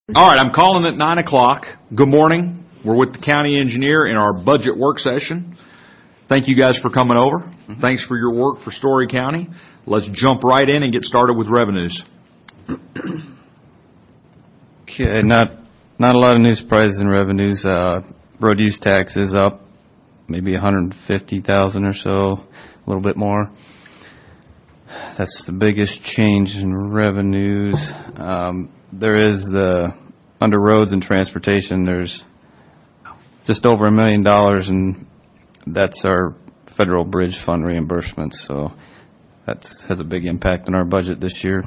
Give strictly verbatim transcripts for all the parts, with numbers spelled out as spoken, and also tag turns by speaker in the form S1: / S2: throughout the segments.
S1: All right, I'm calling at nine o'clock. Good morning. We're with the county engineer in our budget work session. Thank you guys for coming over. Mm-hmm. Thanks for your work for Story County. Let's jump right in and get started with revenues.
S2: Okay, not not a lot of new surprises in revenues. Uh, road use tax is up, maybe one hundred fifty thousand or so, a little bit more. That's the biggest change in revenues. Um, there is the, under roads and transportation, there's just over a million dollars, and that's our federal bridge fund reimbursements, so that has a big impact on our budget this year.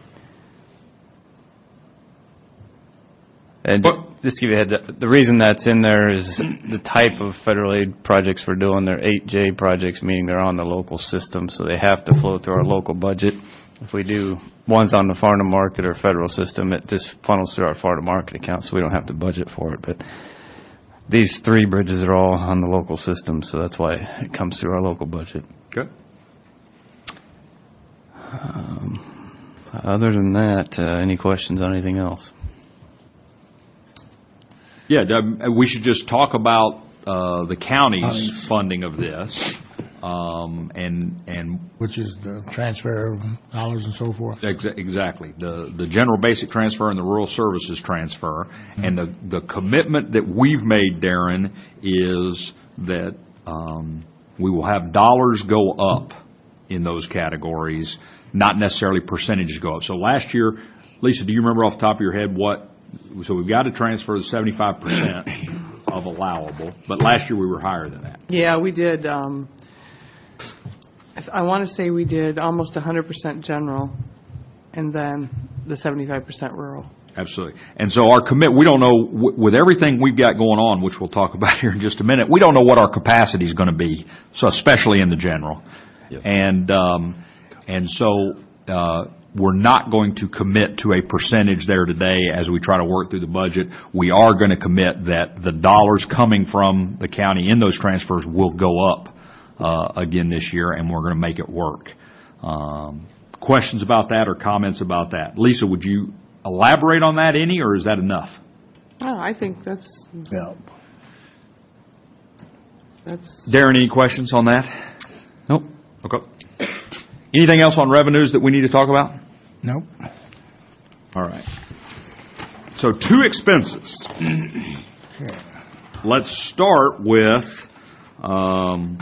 S2: And but, just to give you a heads up, the reason that's in there is the type of federal aid projects we're doing. They're eight J projects, meaning they're on the local system, so they have to flow through our local budget. If we do ones on the farm to market or federal system, it just funnels through our farm to market account, so we don't have to budget for it. But these three bridges are all on the local system, so that's why it comes through our local budget.
S1: Good.
S2: Um, other than that, uh, any questions on anything else?
S1: Yeah, we should just talk about uh, the county's funding of this, um, and and
S3: which is the transfer of dollars and so forth.
S1: Exa- exactly, the the general basic transfer and the rural services transfer, mm-hmm. and the the commitment that we've made, Darren, is that um, we will have dollars go up in those categories, not necessarily percentages go up. So last year, Lisa, do you remember off the top of your head what? So we've got to transfer the seventy-five percent of allowable, but last year we were higher than that.
S4: Yeah, we did. Um, I want to say we did almost one hundred percent general, and then the seventy-five percent rural.
S1: Absolutely. And so our commit, we don't know, w- with everything we've got going on, which we'll talk about here in just a minute, we don't know what our capacity is going to be, so especially in the general. Yep. And, um, and so, uh, we're not going to commit to a percentage there today as we try to work through the budget. We are going to commit that the dollars coming from the county in those transfers will go up uh, again this year, and we're going to make it work. Um, questions about that or comments about that? Lisa, would you elaborate on that any, or is that enough?
S4: Oh, I think that's...
S3: Yeah.
S4: That's...
S1: Darren, any questions on that?
S2: Nope.
S1: Okay. Anything else on revenues that we need to talk about?
S3: Nope.
S1: All right. So two expenses.
S3: Okay.
S1: Let's start with, um,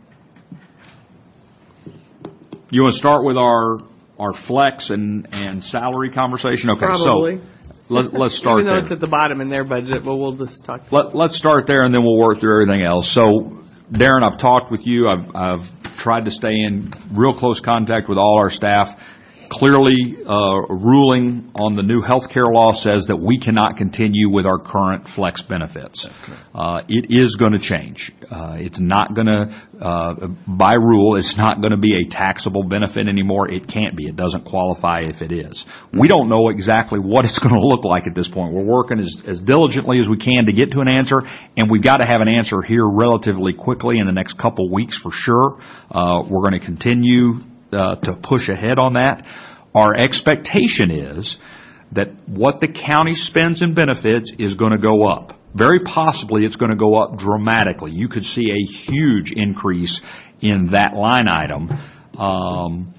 S1: you want to start with our our flex and, and salary conversation? Okay,
S4: Probably.
S1: so let, let's start
S4: Even though
S1: there.
S4: it's at the bottom in their budget, but we'll just talk.
S1: Let, let's start there, and then we'll work through everything else. So, Darren, I've talked with you. I've, I've tried to stay in real close contact with all our staff. Clearly, uh, ruling on the new health care law says that we cannot continue with our current flex benefits. Uh, it is going to change. Uh, it's not going to, uh, by rule, it's not going to be a taxable benefit anymore. It can't be. It doesn't qualify if it is. We don't know exactly what it's going to look like at this point. We're working as, as diligently as we can to get to an answer, and we've got to have an answer here relatively quickly in the next couple weeks for sure. Uh, we're going to continue Uh, to push ahead on that. Our expectation is that what the county spends in benefits is going to go up. Very possibly it's going to go up dramatically. You could see a huge increase in that line item. Um,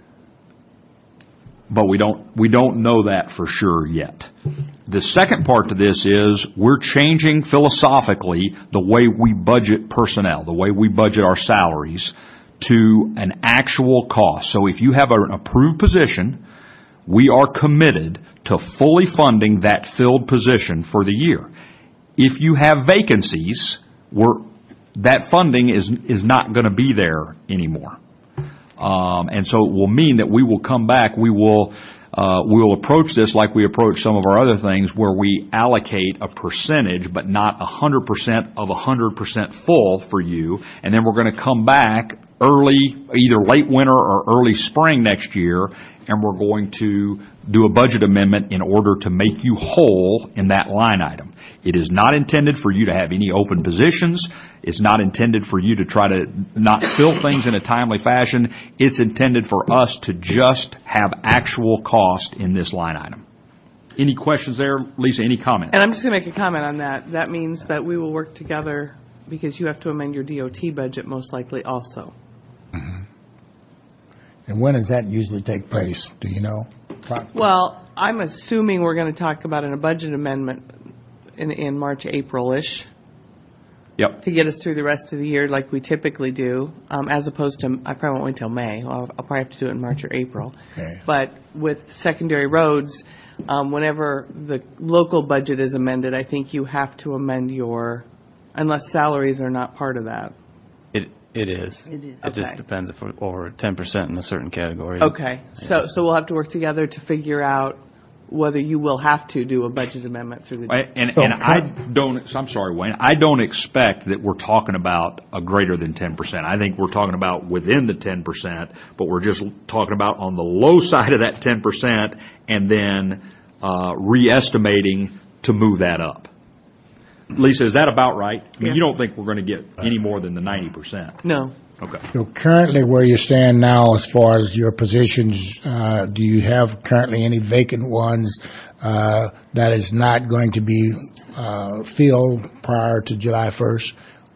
S1: but we don't, we don't know that for sure yet. The second part to this is we're changing philosophically the way we budget personnel, the way we budget our salaries, to an actual cost. So if you have an approved position, we are committed to fully funding that filled position for the year. If you have vacancies, we're, that funding is is not going to be there anymore. Um, and so it will mean that we will come back, we will uh, we will approach this like we approach some of our other things, where we allocate a percentage but not one hundred percent of one hundred percent full for you, and then we're going to come back early, either late winter or early spring next year, and we're going to do a budget amendment in order to make you whole in that line item. It is not intended for you to have any open positions. It's not intended for you to try to not fill things in a timely fashion. It's intended for us to just have actual cost in this line item. Any questions there, Lisa? Any comments?
S4: And I'm just going to make a comment on that. That means that we will work together because you have to amend your D O T budget most likely also.
S3: And when does that usually take place? Do you know?
S4: Well, I'm assuming we're going to talk about in a budget amendment in, in March, April-ish.
S1: Yep.
S4: To get us through the rest of the year like we typically do, um, as opposed to, I probably won't wait until May. I'll, I'll probably have to do it in March or April.
S3: Okay.
S4: But with secondary roads, um, whenever the local budget is amended, I think you have to amend your, unless salaries are not part of that.
S2: It It is.
S4: It is.
S2: It just
S4: Okay.
S2: depends if we're over ten percent in a certain category.
S4: Okay, so, so we'll have to work together to figure out whether you will have to do a budget amendment through the.
S1: And, and I don't, I'm sorry, Wayne, I don't expect that we're talking about a greater than ten percent. I think we're talking about within the ten percent, but we're just talking about on the low side of that ten percent and then uh, re-estimating to move that up. Lisa, is that about right? I mean,
S4: Yeah.
S1: you don't think we're going to get any more than the ninety percent?
S4: No.
S1: Okay.
S3: So currently where you stand now as far as your positions, uh, do you have currently any vacant ones uh, that is not going to be uh, filled prior to July first?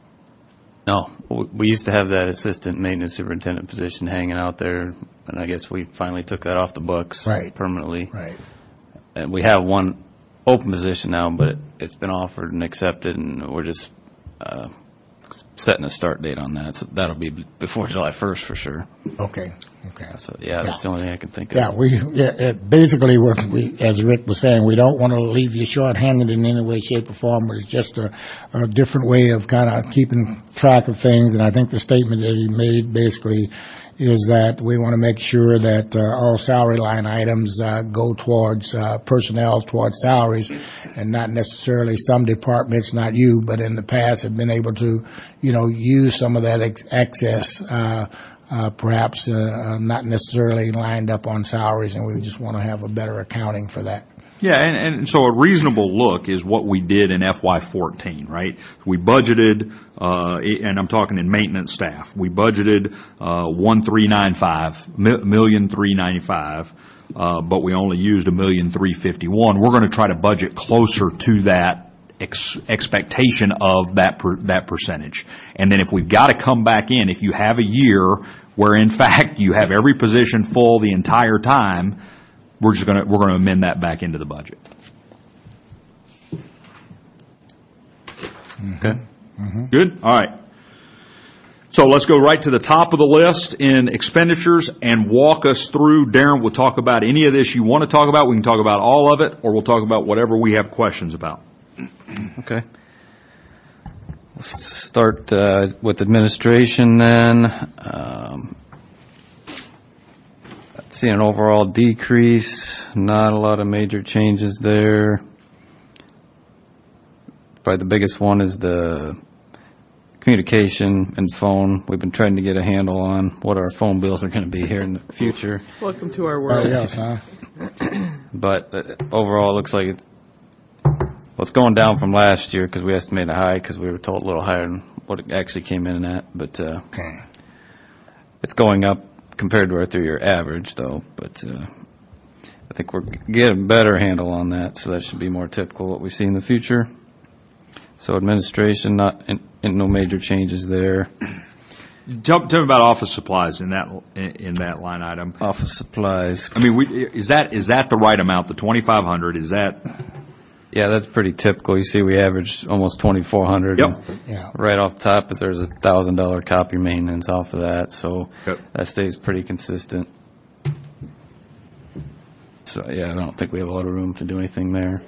S2: No, w- we used to have that assistant maintenance superintendent position hanging out there, and I guess we finally took that off the books
S3: Right.
S2: permanently.
S3: Right.
S2: And we have one open position now, but it, it's been offered and accepted, and we're just uh, setting a start date on that. So that'll be before July first for sure.
S3: Okay. Okay.
S2: So yeah, that's the only thing I can think of.
S3: Yeah, we, yeah, it, basically, what we, as Rick was saying, we don't want to leave you short-handed in any way, shape, or form, but it's just a, a different way of kind of keeping track of things. And I think the statement that he made basically is that we want to make sure that uh, all salary line items uh, go towards uh, personnel, towards salaries, and not necessarily some departments, not you, but in the past have been able to, you know, use some of that ex- excess uh Uh, perhaps uh, uh, not necessarily lined up on salaries, and we just want to have a better accounting for that.
S1: Yeah, and, and so a reasonable look is what we did in F Y fourteen, right? We budgeted, uh, and I'm talking in maintenance staff, we budgeted uh, one three nine five, million three ninety five, uh, but we only used a million three fifty one. We're going to try to budget closer to that ex- expectation of that per, that percentage. And then if we've got to come back in, if you have a year where in fact you have every position full the entire time, we're just going to we're going to amend that back into the budget.
S2: Okay.
S1: Good? All right. So let's go right to the top of the list in expenditures and walk us through. Darren will talk about any of this you want to talk about. We can talk about all of it, or we'll talk about whatever we have questions about.
S2: Okay. Let's start uh, with administration then. Um, seeing an overall decrease, not a lot of major changes there. Probably the biggest one is the communication and phone. We've been trying to get a handle on what our phone bills are going to be here in the future.
S4: Welcome to our
S3: Oh,
S4: world.
S3: yes, huh?
S2: But uh, overall, it looks like it's, well, it's going down from last year because we estimated a high because we were told a little higher than what it actually came in at. But uh,
S3: Okay.
S2: it's going up compared to our three-year average, though. But uh, I think we're getting a better handle on that, so that should be more typical what we see in the future. So administration, not in, in no major changes there.
S1: Tell, tell me about office supplies in that in, in that line item.
S2: Office supplies.
S1: I mean, we, is that is that the right amount? The twenty-five hundred is that?
S2: Yeah, that's pretty typical. You see, we averaged almost twenty-four hundred.
S1: Yep.
S3: Yeah.
S2: Right off the top, is there's a thousand dollar copy maintenance off of that, so
S1: Yep.
S2: that stays pretty consistent. So yeah, I don't think we have a lot of room to do anything there.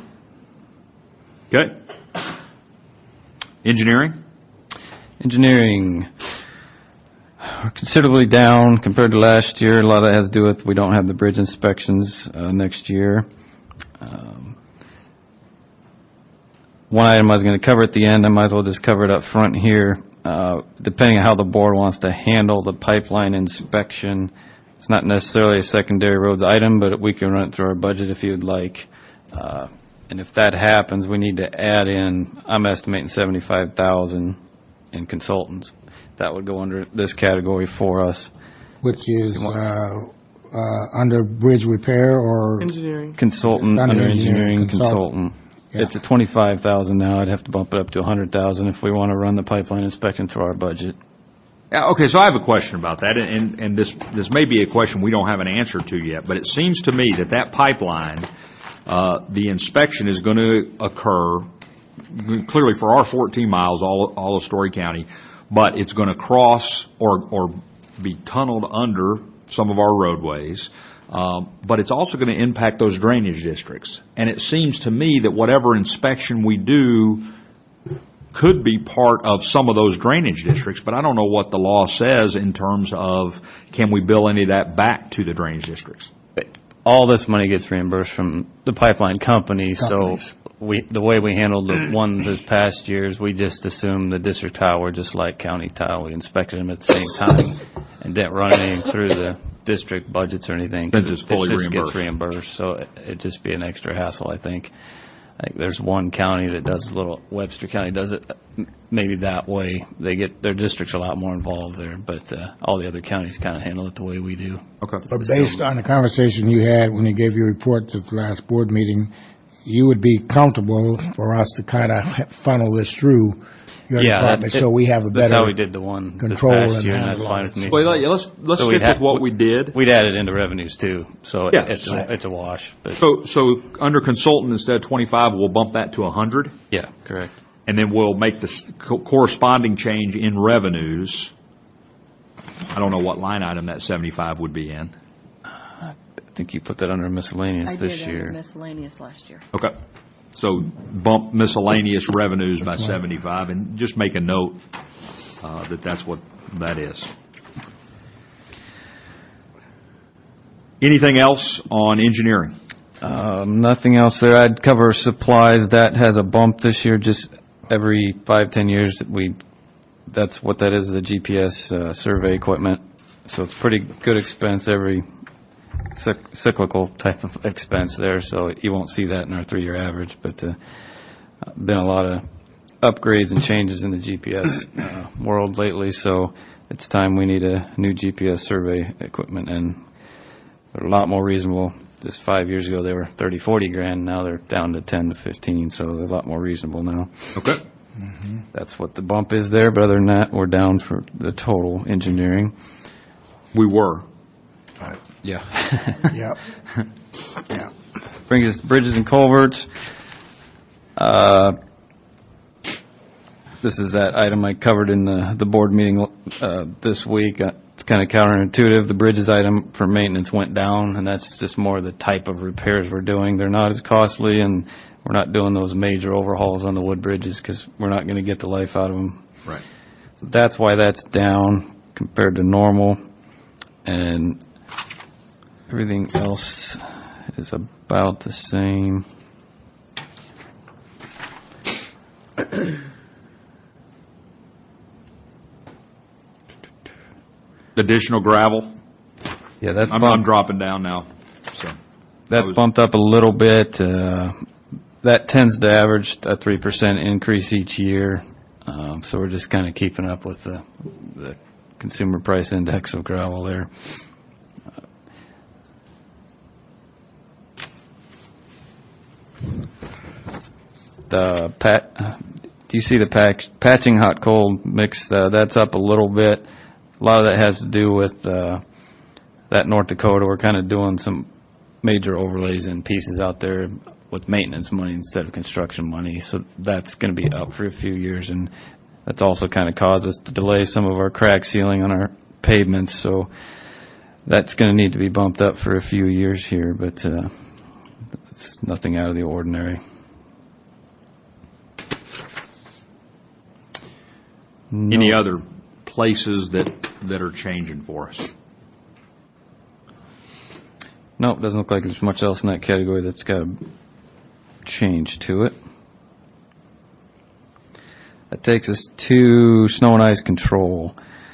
S1: Okay. Engineering.
S2: Engineering, we're considerably down compared to last year. A lot of that has to do with we don't have the bridge inspections uh, next year. Um, one item I was going to cover at the end, I might as well just cover it up front here. Uh, depending on how the board wants to handle the pipeline inspection, it's not necessarily a secondary roads item, but we can run it through our budget if you'd like. Uh, and if that happens, we need to add in, I'm estimating seventy-five thousand in consultants. That would go under this category for us.
S3: Which is uh, uh, under bridge repair or?
S4: Engineering.
S2: Consultant,
S3: Under
S2: under
S3: engineering
S2: engineering
S3: consultant.
S2: consultant.
S3: Yeah.
S2: It's at twenty-five thousand now. I'd have to bump it up to one hundred thousand if we want to run the pipeline inspection through our budget.
S1: Yeah, okay, so I have a question about that, and, and this, this may be a question we don't have an answer to yet, but it seems to me that that pipeline, uh, the inspection is going to occur clearly for our fourteen miles, all, all of Story County, but it's going to cross or, or be tunneled under some of our roadways. Um, but it's also going to impact those drainage districts. And it seems to me that whatever inspection we do could be part of some of those drainage districts, but I don't know what the law says in terms of can we bill any of that back to the drainage districts.
S2: All this money gets reimbursed from the pipeline companies,
S3: Companies.
S2: so we, the way we handled the one this past year is we just assumed the district tile were just like county tile. We inspected them at the same time and didn't run anything through the district budgets or anything. 'cause
S1: It's just fully
S2: it just
S1: reimbursed.
S2: gets reimbursed, so it, it'd just be an extra hassle, I think. I think there's one county that does a little, Webster County does it maybe that way. They get, their district's a lot more involved there, but uh, all the other counties kind of handle it the way we do.
S1: Okay.
S3: But based on the conversation you had when you gave your report to the last board meeting, you would be comfortable for us to kind of funnel this through your
S2: Yeah,
S3: department
S2: that's,
S3: so we have a
S2: that's how we
S3: better.
S2: did the one this
S3: control
S2: past
S3: and
S2: year, and that's
S3: handle
S2: fine
S3: it.
S2: with me.
S1: Well, let's, let's
S2: So
S1: stick
S2: we'd have-
S1: with what we did.
S2: We'd add it into revenues too, so
S1: Yeah.
S2: it's, a, it's a wash. But
S1: So, so under consultant, instead of twenty-five, we'll bump that to one hundred,
S2: yeah, correct.
S1: and then we'll make the s- co- corresponding change in revenues. I don't know what line item that seventy-five would be in.
S2: I think you put that under miscellaneous
S5: I
S2: this
S5: did under
S2: year.
S5: miscellaneous last year.
S1: Okay. So bump miscellaneous revenues by seventy-five, and just make a note uh, that that's what that is. Anything else on engineering?
S2: Um, nothing else there. I'd cover supplies. That has a bump this year. Just every five, ten years, that we. That's what that is. The G P S uh, survey equipment. So it's pretty good expense every cyc- cyclical type of expense there. So you won't see that in our three-year average. But uh, been a lot of upgrades and changes in the G P S uh, world lately. So it's time we need a new G P S survey equipment, and they're a lot more reasonable. Just five years ago, they were thirty, forty grand. Now they're down to ten to fifteen, so they're a lot more reasonable now.
S1: Okay.
S2: That's what the bump is there. But other than that, we're down for the total engineering.
S1: We were.
S2: Yeah.
S3: Yep. Yeah.
S2: Brings us to bridges and culverts. Uh, this is that item I covered in the, the board meeting uh, this week. Uh, it's kind of counterintuitive. The bridges item for maintenance went down, and that's just more the type of repairs we're doing. They're not as costly, and we're not doing those major overhauls on the wood bridges because we're not going to get the life out of them.
S1: Right.
S2: So that's why that's down compared to normal. And everything else is about the same.
S1: Additional gravel.
S2: Yeah, that's
S1: I'm,
S2: bumped,
S1: I'm dropping down now. So
S2: that's
S1: I was-
S2: bumped up a little bit. Uh, that tends to average a three percent increase each year. Um, so we're just kind of keeping up with the, the consumer price index of gravel there. The pat, do you see the patch, patching hot cold mix? Uh, that's up a little bit. A lot of that has to do with uh, that North Dakota. We're kind of doing some major overlays and pieces out there with maintenance money instead of construction money. So that's going to be up for a few years, and that's also kind of caused us to delay some of our crack sealing on our pavements. So that's going to need to be bumped up for a few years here, but uh, it's nothing out of the ordinary.
S1: Any
S2: No.
S1: other places that, that are changing for us?
S2: No, it doesn't look like there's much else in that category that's got a change to it. That takes us to snow and ice control.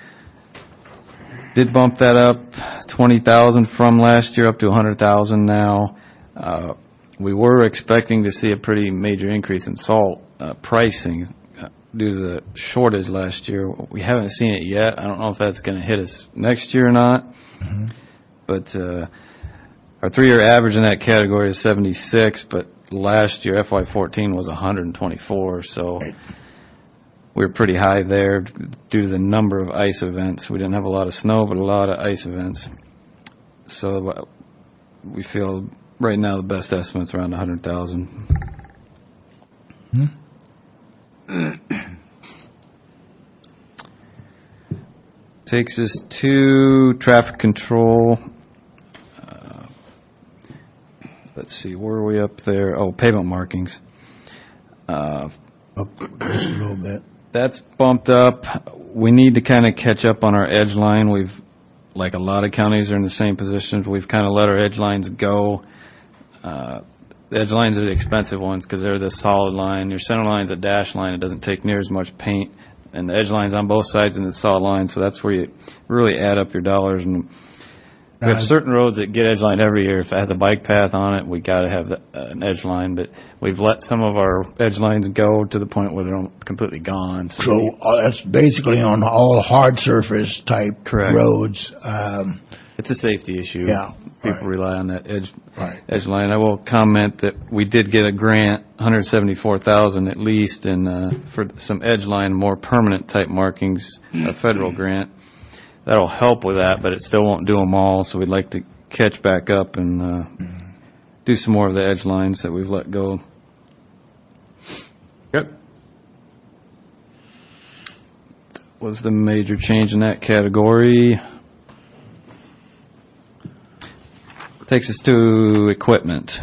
S2: Did bump that up twenty thousand from last year up to one hundred thousand now. Uh, we were expecting to see a pretty major increase in salt uh, pricing uh, due to the shortage last year. We haven't seen it yet. I don't know if that's going to hit us next year or not.
S3: Mm-hmm.
S2: but uh, our three-year average in that category is seventy-six, but last year, F Y fourteen, was one hundred twenty-four, so we were pretty high there due to the number of ice events. We didn't have a lot of snow, but a lot of ice events. So uh, we feel right now the best estimate's around one hundred thousand.
S3: Hmm?
S2: Takes us to traffic control. Uh, let's see, where are we up there? Oh, pavement markings. Uh,
S3: Up just a little bit.
S2: That's bumped up. We need to kind of catch up on our edge line. We've, like a lot of counties are in the same position. We've kind of let our edge lines go. Uh, the edge lines are the expensive ones because they're the solid line. Your center line's a dash line. It doesn't take near as much paint. And the edge line's on both sides in the solid line, so that's where you really add up your dollars. And we have
S3: Uh,
S2: certain roads that get edge line every year. If it has a bike path on it, we got to have the, uh, an edge line. But we've let some of our edge lines go to the point where they're completely gone. So,
S3: So uh, that's basically on all hard surface type
S2: Correct.
S3: roads. Um,
S2: it's a safety issue.
S3: Yeah,
S2: People
S3: right.
S2: rely on that edge
S3: right.
S2: edge line. I will comment that we did get a grant, one hundred seventy-four thousand at least, in uh, for some edge line, more permanent type markings, a federal grant. That'll help with that, but it still won't do them all. So we'd like to catch back up and uh, do some more of the edge lines that we've let go.
S1: Good.
S2: Was the major change in that category. Takes us to equipment.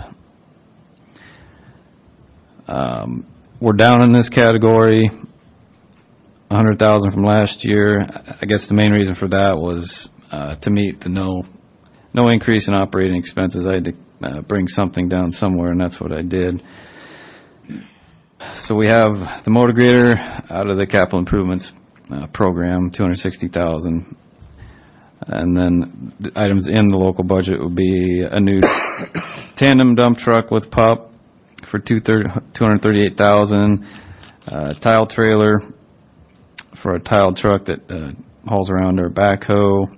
S2: Um, we're down in this category, one hundred thousand from last year. I guess the main reason for that was uh, to meet the no no increase in operating expenses. I had to uh, bring something down somewhere, and that's what I did. So we have the motor grader out of the capital improvements uh, program, two hundred sixty thousand. And then the items in the local budget would be a new tandem dump truck with pup for two hundred thirty-eight thousand dollars, uh, tile trailer for a tile truck that uh, hauls around our backhoe,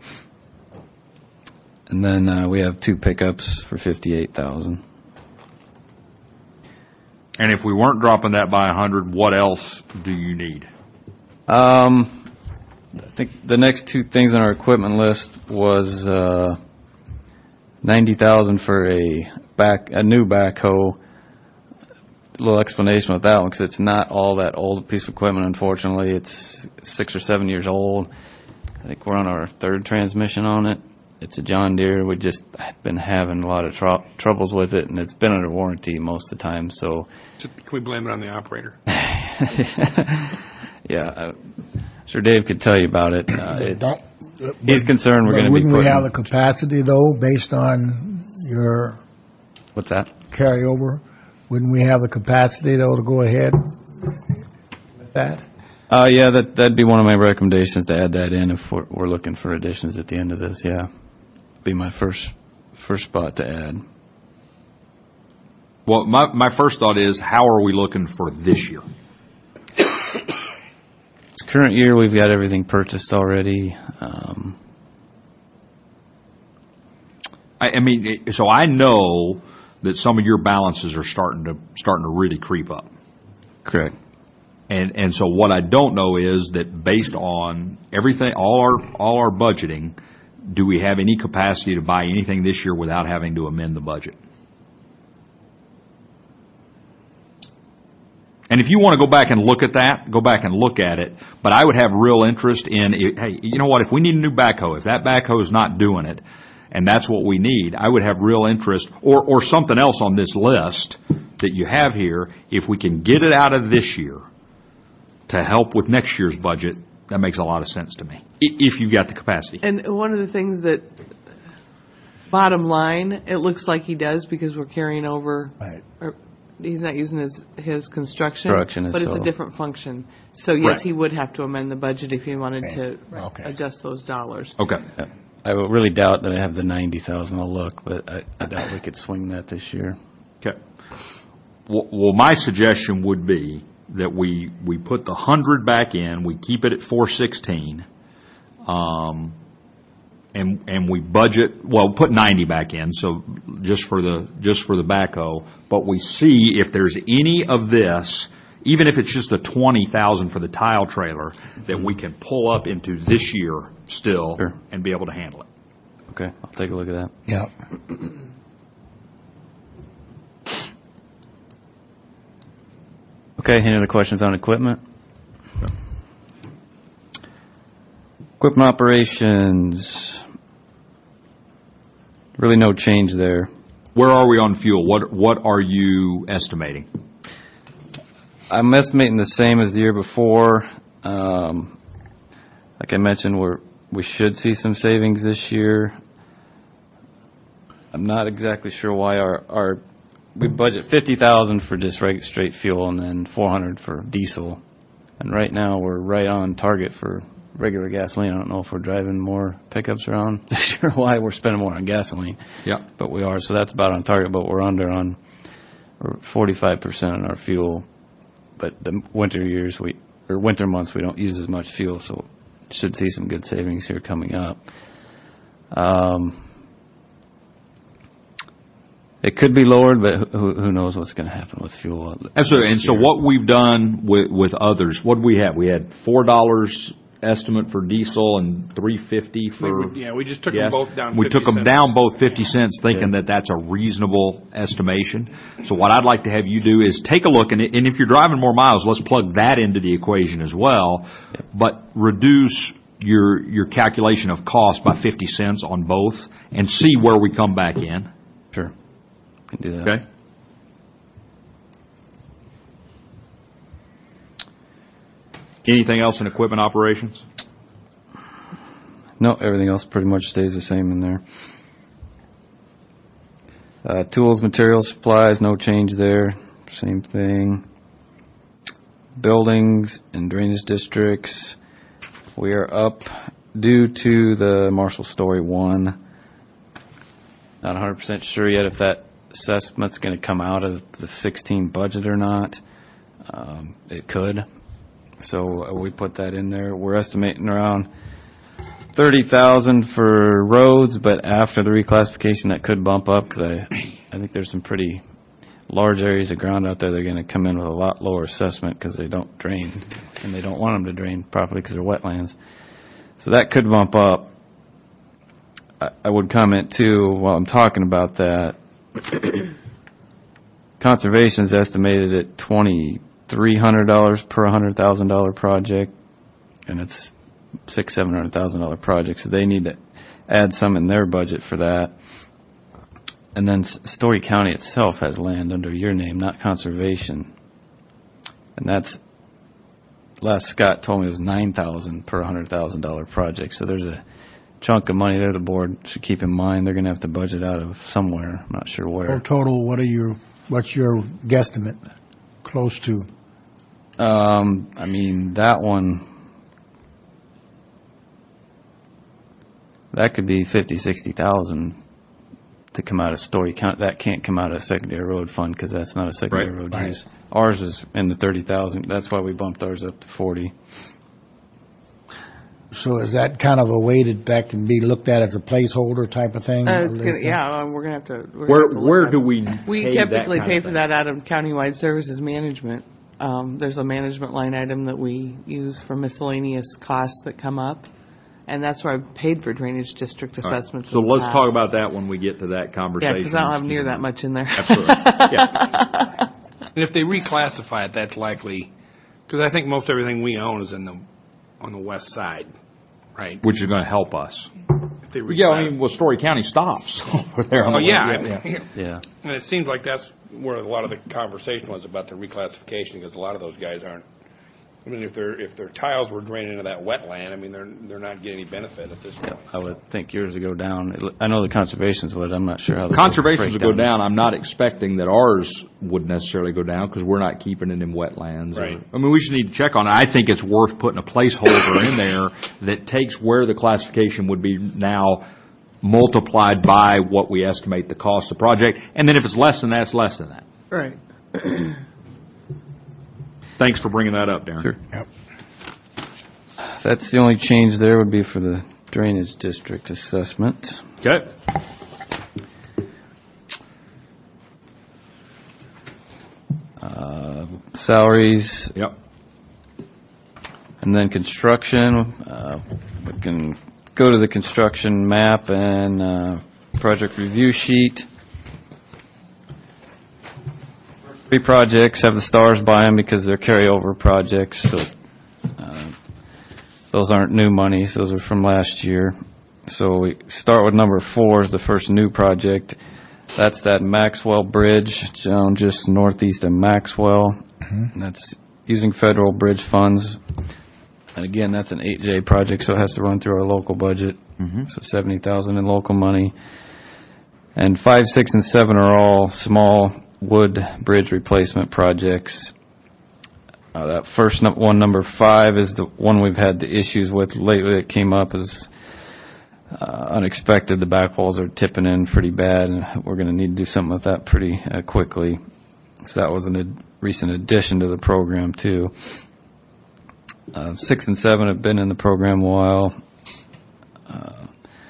S2: and then uh, we have two pickups for fifty-eight thousand dollars.
S1: And if we weren't dropping that by one hundred, what else do you need?
S2: Um, I think the next two things on our equipment list was uh, ninety thousand for a back a new backhoe. A little explanation with that one because it's not all that old piece of equipment. Unfortunately, it's six or seven years old. I think we're on our third transmission on it. It's a John Deere. We just have been having a lot of tr- troubles with it, and it's been under warranty most of the time. So,
S5: Can we blame it on the operator?
S2: yeah. I, Sure, Dave could tell you about it. Uh, it
S3: Don't,
S2: he's concerned we're
S3: but
S2: going to be
S3: wouldn't we
S2: putting.
S3: have the capacity, though, based on your
S2: What's that?
S3: carryover? Wouldn't we have the capacity, though, to go ahead with that?
S2: Uh, yeah, that that'd be one of my recommendations to add that in if we're, we're looking for additions at the end of this. Yeah, be my first first spot to add.
S1: Well, my, my first thought is, how are we looking for this year?
S2: This current year, we've got everything purchased already. Um,
S1: I, I mean, it- so I know that some of your balances are starting to starting to really creep up.
S2: correct.
S1: And and so what I don't know is that based on everything, all our all our budgeting, do we have any capacity to buy anything this year without having to amend the budget? And if you want to go back and look at that, go back and look at it. But I would have real interest in, hey, you know what, if we need a new backhoe, if that backhoe is not doing it, and that's what we need, I would have real interest, or, or something else on this list that you have here, if we can get it out of this year to help with next year's budget, that makes a lot of sense to me, i- if you've got the capacity.
S4: And one of the things that, bottom line, it looks like he does because we're carrying over,
S3: Right.
S4: or he's not using his, his construction,
S2: Construction is
S4: but it's a
S2: so-
S4: different function. So yes,
S1: Right.
S4: he would have to amend the budget if he wanted to
S3: Okay. Okay.
S4: adjust those dollars.
S1: Okay.
S2: Yeah. I will really doubt that I have the ninety thousand. I'll look, but I, I doubt we could swing that this year.
S1: Okay. Well, well, my suggestion would be that we, we put the hundred back in, we keep it at four sixteen, um, and, and we budget, well, put ninety back in, so just for the, just for the backhoe, but we see if there's any of this, even if it's just the twenty thousand for the tile trailer, that we can pull up into this year still
S2: Sure.
S1: and be able to handle it.
S2: Okay, I'll take a look at that.
S3: Yeah.
S2: Okay, any other questions on equipment? Equipment operations, really no change there.
S1: Where are we on fuel? What, what are you estimating?
S2: I'm estimating the same as the year before. Um, like I mentioned, we're, we should see some savings this year. I'm not exactly sure why our, our we budget fifty thousand for just reg, straight fuel and then four hundred for diesel. And right now we're right on target for regular gasoline. I don't know if we're driving more pickups around this year, why we're spending more on gasoline.
S1: Yeah.
S2: But we are, so that's about on target, but we're under on we're forty-five percent on our fuel. But the winter years, we or winter months, we don't use as much fuel, so should see some good savings here coming up. Um, it could be lowered, but who, who knows what's going to happen with fuel?
S1: Absolutely. And
S2: next
S1: so
S2: year.
S1: what we've done with, with others, what do we have? We had four dollars estimate for diesel and three fifty for.
S5: We- Yeah, we just took
S1: gas.
S5: them both down
S1: We
S5: fifty
S1: took them
S5: cents.
S1: down both fifty cents, thinking that that's a reasonable estimation. So what I'd like to have you do is take a look, and, it, and if you're driving more miles, let's plug that into the equation as well. But reduce your your calculation of cost by fifty cents on both, and see where we come back in.
S2: Sure. Can do that.
S1: Okay. Anything else in equipment operations?
S2: No, everything else pretty much stays the same in there. Uh, tools, materials, supplies, no change there. Same thing. Buildings and drainage districts, we are up due to the Marshall Story one. Not one hundred percent sure yet if that assessment's going to come out of the sixteen budget or not. Um, it could. So uh, we put that in there. We're estimating around thirty thousand for roads, but after the reclassification, that could bump up because I, I think there's some pretty large areas of ground out there. They're going to come in with a lot lower assessment because they don't drain, and they don't want them to drain properly because they're wetlands. So that could bump up. I, I would comment too while I'm talking about that. Conservation's estimated at twenty-three hundred dollars per one hundred thousand dollars project, and it's six, seven hundred thousand dollar project, so they need to add some in their budget for that. And then Story County itself has land under your name, not conservation, and that's last Scott told me it was nine thousand per one hundred thousand dollar project. So there's a chunk of money there the board should keep in mind. They're going to have to budget out of somewhere. I'm not sure where.
S3: So total, what are your, what's your guesstimate close to?
S2: Um, I mean that one. That could be fifty, sixty thousand to come out of Story County. That can't come out of secondary road fund because that's not a secondary
S1: Right.
S2: road
S3: Right.
S2: use. Ours is in the thirty thousand. That's why we bumped ours up to forty.
S3: So is that kind of a way that that can be looked at as a placeholder type of thing?
S4: Uh, it's gonna-
S3: Lisa?
S4: yeah, uh, we're gonna have to. we're gonna
S1: Where
S4: have to look
S1: where
S4: at
S1: do
S4: it.
S1: we
S4: We
S1: pay
S4: typically
S1: that kind
S4: pay
S1: of
S4: for
S1: thing?
S4: that out of countywide services management. Um, there's a management line item that we use for miscellaneous costs that come up, and that's where I've paid for drainage district
S1: All right.
S4: assessments.
S1: So
S4: in the
S1: let's talk
S4: past.
S1: about that when we get to that
S4: Yeah,
S1: conversation.
S4: because I don't have near that much in there.
S1: Absolutely. Yeah.
S5: And if they reclassify it, that's likely, because I think most everything we own is in the, on the west side, right?
S1: Which is going to help us.
S5: If they
S1: Yeah, I
S5: reclass-
S1: mean, well, Story County stops over there. on
S5: Oh,
S1: the
S5: yeah.
S1: left.
S5: I mean,
S2: Yeah.
S5: And it seems like that's where a lot of the conversation was about the reclassification, because a lot of those guys aren't, I mean, if their, if their tiles were draining into that wetland, I mean, they're, they're not getting any benefit at this point.
S2: I would think yours would go down. I know the conservations would. I'm not sure how the
S1: Conservations will
S2: break
S1: go down. I'm not expecting that ours would necessarily go down because we're not keeping it in wetlands. or-
S5: Right.
S1: I mean, we should need to check on it. I think it's worth putting a placeholder in there that takes where the classification would be now multiplied by what we estimate the cost of the project. And then if it's less than that, it's less than that.
S4: Right.
S1: Thanks for bringing that up, Darren.
S2: Sure.
S3: Yep.
S2: That's the only change there would be for the Drainage District assessment.
S1: Okay.
S2: Uh, Salaries,
S1: Yep.
S2: and then construction. Uh, We can go to the construction map and uh, project review sheet. Three projects have the stars by them because they're carryover projects, so uh, those aren't new monies. Those are from last year. So we start with number four is the first new project. That's that Maxwell Bridge down just northeast of Maxwell. And that's using federal bridge funds. And again, that's an eight J project, so it has to run through our local budget.
S1: Mhm.
S2: So seventy thousand in local money. And five, six, and seven are all small wood bridge replacement projects. Uh, that first num- one, number five, is the one we've had the issues with lately. It came up as uh, unexpected. The back walls are tipping in pretty bad, and we're going to need to do something with that pretty uh, quickly. So that was a ad- recent addition to the program, too. Uh, six and seven have been in the program a while. Uh,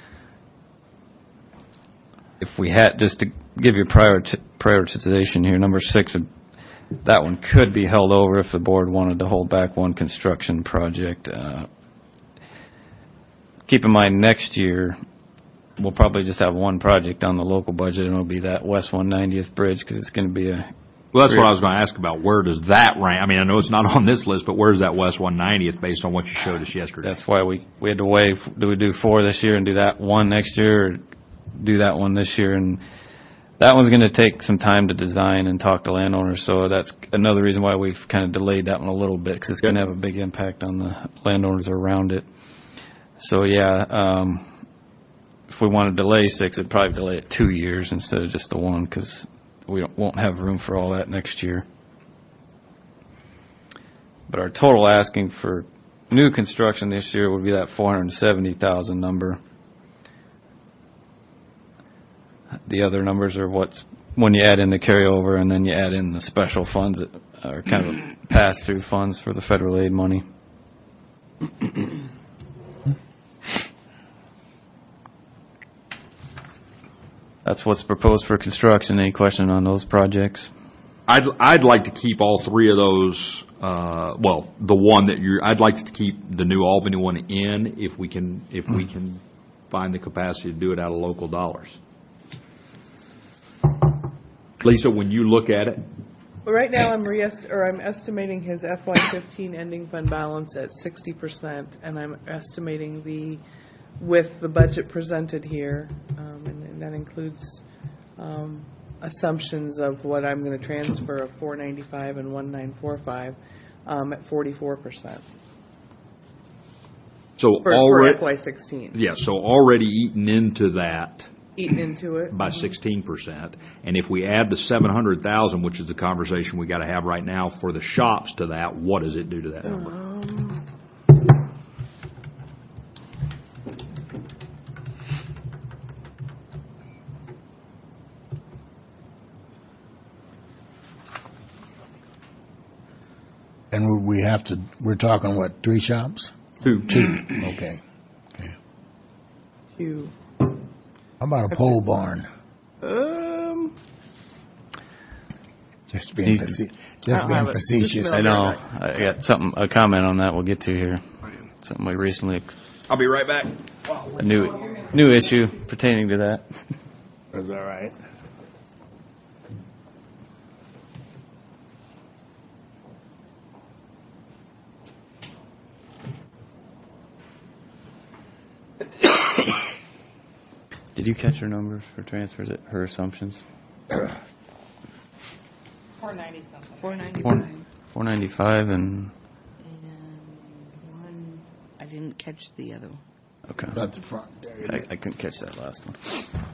S2: if we had, just to give you prior prioritization here, number six, would, that one could be held over if the board wanted to hold back one construction project. Uh, keep in mind, next year, we'll probably just have one project on the local budget, and it'll be that West one ninetieth bridge, because it's going to be a
S1: Well, that's what I was going to ask about. Where does that rank? I mean, I know it's not on this list, but where's that West one ninetieth based on what you showed us yesterday?
S2: That's why we, we had to weigh, do we do four this year and do that one next year, or do that one this year? And that one's going to take some time to design and talk to landowners, so that's another reason why we've kind of delayed that one a little bit, because it's going to have a big impact on the landowners around it. So, yeah, um, if we want to delay six, it'd probably delay it two years instead of just the one, because we don't, won't have room for all that next year. But our total asking for new construction this year would be that four hundred seventy thousand number. The other numbers are what's when you add in the carryover and then you add in the special funds that are kind of pass-through funds for the federal aid money. That's what's proposed for construction. Any question on those projects?
S1: I'd I'd like to keep all three of those. Uh, well, the one that you're, I'd like to keep the new Albany one in if we can if we can find the capacity to do it out of local dollars. Lisa, when you look at it,
S4: Well, right now, I'm re or I'm estimating his F Y fifteen ending fund balance at sixty percent, and I'm estimating the, with the budget presented here, um, and, and that includes um, assumptions of what I'm going to transfer of four ninety-five and one nine four five um, at forty-four percent
S1: so
S4: for, for
S1: already
S4: F Y sixteen.
S1: yeah, so already eaten into that
S4: Eaten into it.
S1: by sixteen percent. And if we add the seven hundred thousand, which is the conversation we got to have right now for the shops to that, what does it do to that number?
S4: Um,
S3: And would we have to, we're talking, what, three shops?
S1: Two.
S3: Two, okay.
S4: to,
S3: How about a pole barn?
S4: um,
S3: Just being,
S2: Easy.
S3: face-
S4: I
S3: just
S4: don't
S3: being
S4: have it.
S3: facetious.
S4: Just
S2: I
S4: mail-
S2: know. I got something, a comment on that we'll get to here. Something we recently,
S1: I'll be right back.
S2: a new, new issue pertaining to that.
S3: That's all right.
S2: Did you catch her numbers for transfers, her assumptions?
S6: Four ninety something.
S4: four ninety-five.
S2: four ninety-five and,
S6: And one, I didn't catch the other one.
S2: okay.
S3: Not the front. There you
S2: I,
S3: go.
S2: I couldn't catch that last one.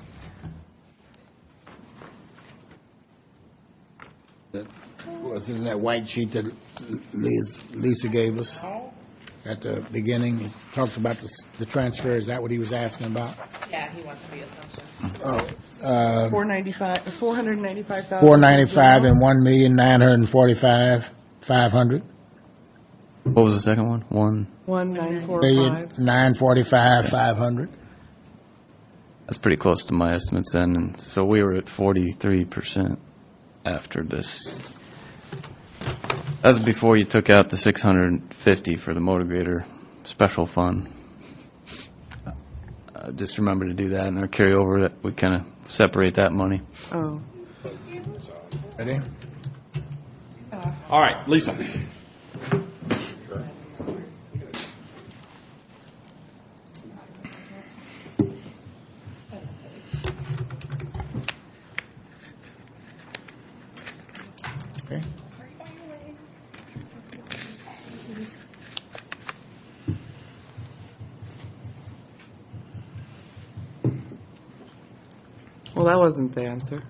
S3: That was in that white sheet that Liz, Lisa gave us at the beginning. He talked about the, s- the transfer. Is that what he was asking about?
S6: Yeah, he wants the assumptions.
S3: Oh, uh,
S4: four ninety-five, four hundred ninety-five thousand.
S3: four ninety-five and one million nine hundred forty-five five hundred.
S2: What was the second one? One.
S4: One nine four
S3: Million,
S4: five.
S3: nine forty-five, five hundred.
S2: That's pretty close to my estimates then. And so we were at forty-three percent after this. That was before you took out the six hundred fifty for the motor grader special fund. Uh, just remember to do that in our carryover, that we kind of separate that money.
S4: Oh.
S3: Ready?
S1: All right, Lisa.
S3: Okay.
S4: Well, that wasn't the answer.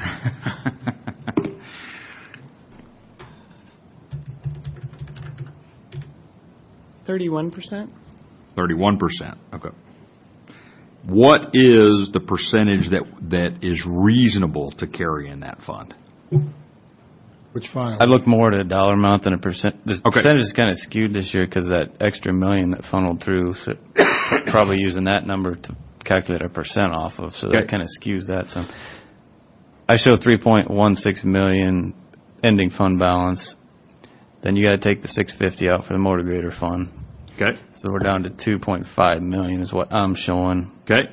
S4: Thirty-one percent?
S1: Thirty-one percent, okay. What is the percentage that, that is reasonable to carry in that fund?
S3: Which fund?
S2: I look more at a dollar amount than a percent. The
S1: Okay.
S2: percentage is kind of skewed this year because that extra million that funneled through. So probably using that number to calculate a percent off of. So
S1: Okay.
S2: that kind of skews that some. I show three point one six million ending fund balance. Then you got to take the six fifty out for the motor grader fund.
S1: Okay,
S2: So we're down to two point five million is what I'm showing.
S1: okay.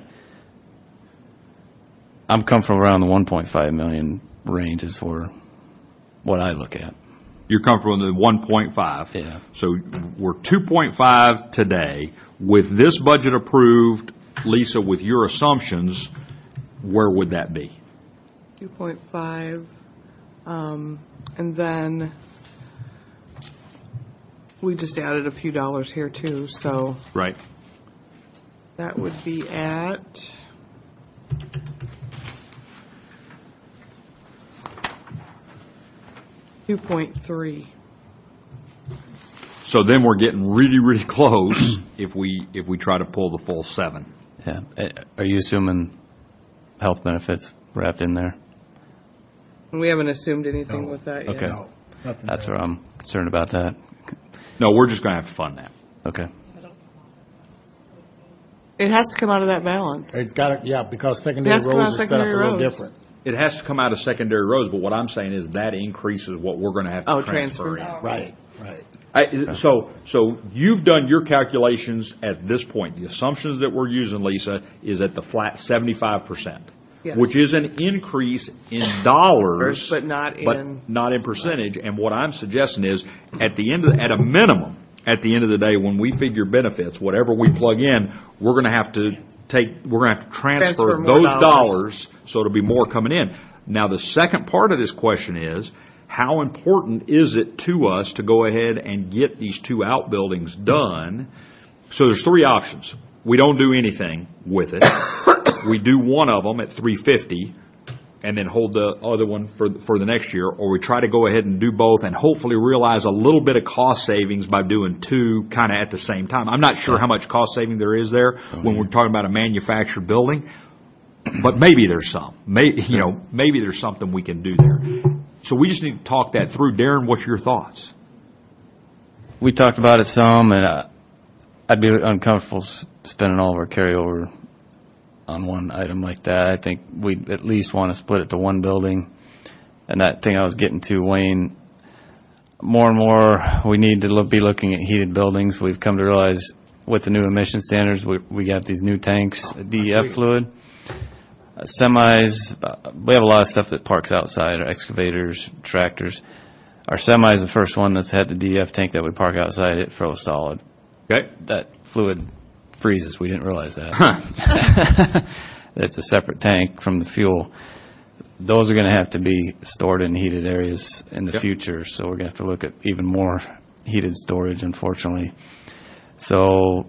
S2: I'm comfortable around the one point five million range is for what I look at.
S1: You're comfortable in the one point five?
S2: Yeah.
S1: So we're two point five today. With this budget approved, Lisa, with your assumptions, where would that be?
S4: Two point five. Um, and then we just added a few dollars here too, so
S1: Right.
S4: that would be at two point three.
S1: So then we're getting really, really close if we, if we try to pull the full seven.
S2: Yeah. Uh, Are you assuming health benefits wrapped in there?
S4: And we haven't assumed anything
S3: No.
S4: with that yet.
S2: Okay.
S3: No, nothing
S2: That's
S3: there.
S2: where I'm concerned about that.
S1: No, we're just going to have to fund that.
S2: Okay.
S4: It has to come out of that balance.
S3: It's got to, yeah, because secondary
S4: It has to come out
S3: roads
S4: of
S3: are set up a
S4: secondary
S3: little
S4: roads.
S3: different.
S1: It has to come out of secondary roads, but what I'm saying is that increases what we're going to have to
S4: Oh,
S1: transfer
S4: transfer.
S1: in.
S3: Right, right.
S1: I, so, so you've done your calculations at this point. The assumptions that we're using, Lisa, is at the flat seventy-five percent,
S4: Yes.
S1: which is an increase in dollars,
S4: But not
S1: but
S4: in-
S1: not in percentage. And what I'm suggesting is, at the end of, the, at a minimum, at the end of the day, when we figure benefits, whatever we plug in, we're going to have to take, we're going to have to transfer,
S4: Transfer more
S1: those
S4: dollars.
S1: dollars, so it'll be more coming in. Now, the second part of this question is, how important is it to us to go ahead and get these two outbuildings done? So there's three options. We don't do anything with it. We do one of them at three fifty and then hold the other one for, for the next year, or we try to go ahead and do both and hopefully realize a little bit of cost savings by doing two kind of at the same time. I'm not sure how much cost saving there is there when we're talking about a manufactured building, but maybe there's some. Maybe, you know, maybe there's something we can do there. So we just need to talk that through. Darren, what's your thoughts?
S2: We talked about it some, and uh, I'd be uncomfortable s- spending all of our carryover on one item like that. I think we'd at least want to split it to one building. And that thing I was getting to, Wayne, more and more we need to look, be looking at heated buildings. We've come to realize with the new emission standards, we, we got these new tanks, D E F fluid. Uh, semis, uh, we have a lot of stuff that parks outside, our excavators, tractors. Our semi is the first one that's had the D E F tank that we park outside. It froze solid.
S1: Okay.
S2: That fluid freezes. We didn't realize that. It's a separate tank from the fuel. Those are going to have to be stored in heated areas in the
S1: Yep.
S2: future, so we're going to have to look at even more heated storage, unfortunately. So